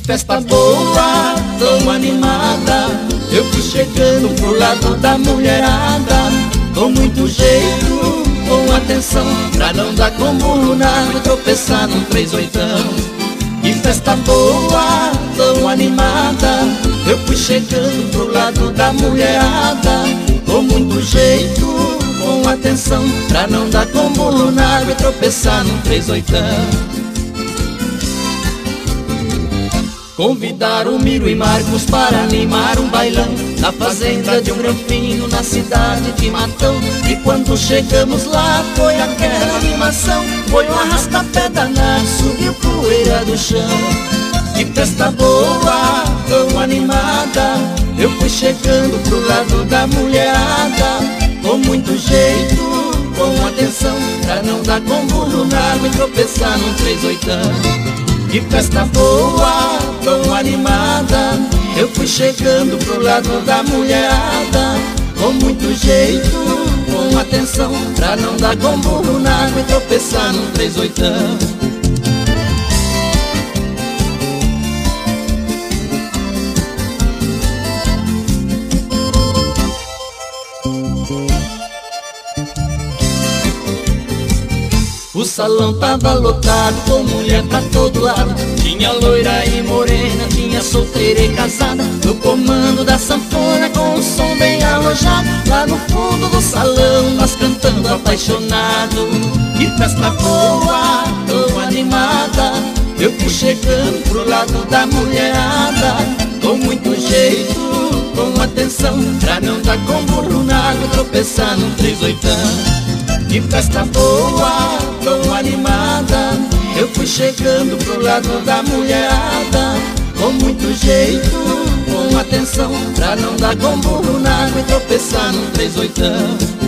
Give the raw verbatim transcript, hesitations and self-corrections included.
festa boa, tão animada, eu fui chegando pro lado da mulherada, com muito jeito, com atenção, pra não dar com burro na água e tropeçar num três oitão. Que festa boa, tão animada, eu fui chegando pro lado da mulherada, com muito jeito, com atenção, pra não dar com burro na água e tropeçar num três oitão. Convidaram Miro e Marcos para animar um bailão na fazenda de um granfino na cidade de Matão. E quando chegamos lá foi aquela animação, foi um arrasta-pé danado, subiu poeira do chão. Que festa boa, tão animada, eu fui chegando pro lado da mulherada, com muito jeito, com atenção, pra não dar com burro na água e tropeçar num três oitão. Que festa boa, tão animada, eu fui chegando pro lado da mulherada, com muito jeito, com atenção, pra não dar com burro na água e tropeçar num três oitão. O salão tava lotado, com mulher pra todo lado, tinha loira e morena, tinha solteira e casada, no comando da sanfona com o som bem alojado. Lá no fundo do salão nós cantando apaixonado. Que festa boa, tão animada, eu fui chegando pro lado da mulherada, com muito jeito, com atenção, pra não dar com burro na água e tropeçar num três oitão. Que festa boa, tão animada, eu fui chegando pro lado da mulherada, com muito jeito, com atenção, pra não dar com burro na água e tropeçar num três oitão.